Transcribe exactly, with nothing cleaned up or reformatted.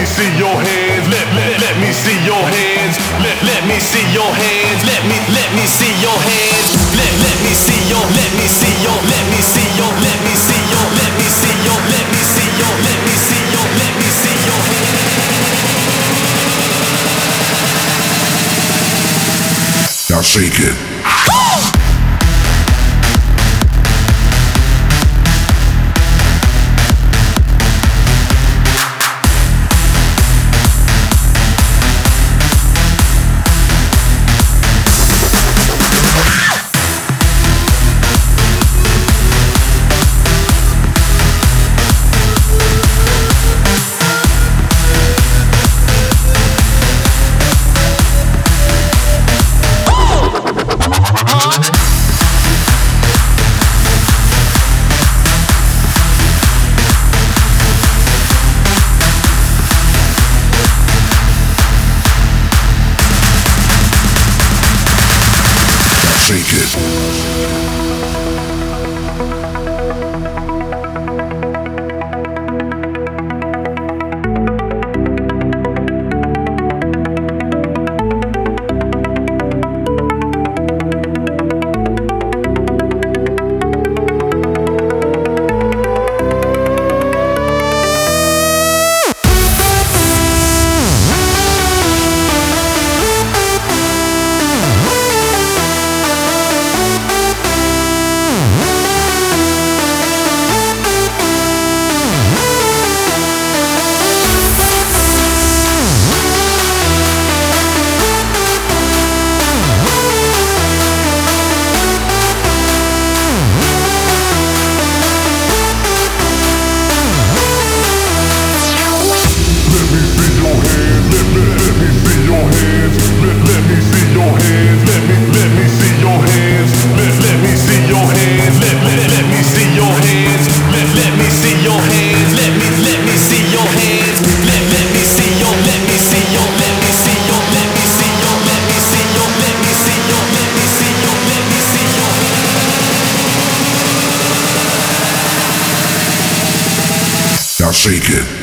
see your hands. Let let let me see your hands. Let let me see your hands. Let me let me see your hands. Let let me see your let me see your let me see your let me see your let me see your let me see your let me see your let me see your hands. Now shake it. Shake it. Now shake it.